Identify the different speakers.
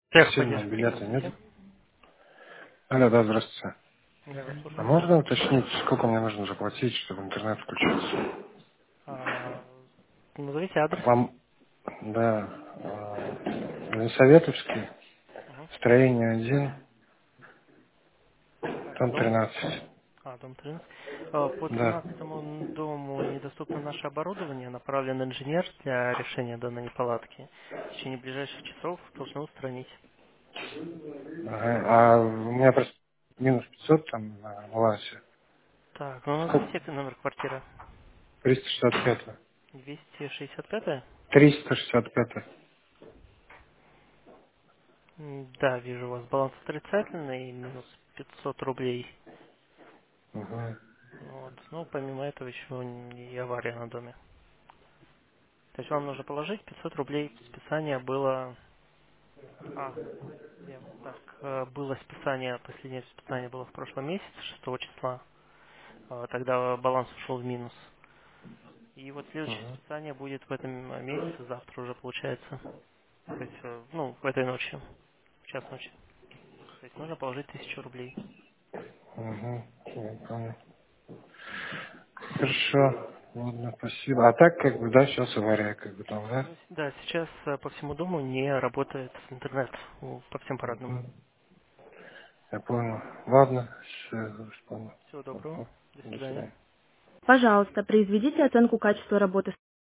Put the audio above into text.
Speaker 1: Техподдержка,
Speaker 2: билета нет?
Speaker 1: здравствуйте.
Speaker 2: Алло, да, здравствуйте.
Speaker 1: Я вас
Speaker 2: А
Speaker 1: слушаю.
Speaker 2: можно уточнить, сколько мне нужно заплатить, чтобы интернет включился?
Speaker 1: А, назовите адрес.
Speaker 2: Вам, да, Елисаветовский,
Speaker 1: Мгм.
Speaker 2: строение 1,
Speaker 1: Так,
Speaker 2: там
Speaker 1: дом?
Speaker 2: 13.
Speaker 1: Дом 13. По
Speaker 2: Да.
Speaker 1: 13 дому недоступно наше оборудование. Направлен инженер для решения данной неполадки. В течение ближайших часов должны устранить.
Speaker 2: Ага. А у меня просто минус 500 там на балансе.
Speaker 1: Так, ну
Speaker 2: Сколько?
Speaker 1: назовите номер квартиры.
Speaker 2: 365.
Speaker 1: 265.
Speaker 2: 365.
Speaker 1: Да, вижу, у вас баланс отрицательный, минус 500 рублей.
Speaker 2: Угу.
Speaker 1: Вот. Ну, помимо этого еще и авария на доме. То есть вам нужно положить 500 рублей. Списание было... было списание, последнее списание было в прошлом месяце, 6 числа. Тогда баланс ушел в минус. И вот следующее
Speaker 2: Угу.
Speaker 1: списание будет в этом месяце, завтра уже получается. То есть, в этой ночи, в час ночи. То есть нужно положить 1000 рублей.
Speaker 2: Угу. Я понял. Хорошо. Ладно, спасибо. А так, как бы, да, сейчас авария, как бы там, да?
Speaker 1: Ну, да, сейчас по всему дому не работает интернет по всем парадным.
Speaker 2: Угу. Я понял. Ладно, все, понял.
Speaker 1: Всего доброго.
Speaker 2: Ага.
Speaker 1: До
Speaker 2: До
Speaker 1: свидания.
Speaker 2: свидания.
Speaker 3: Пожалуйста, произведите оценку качества работы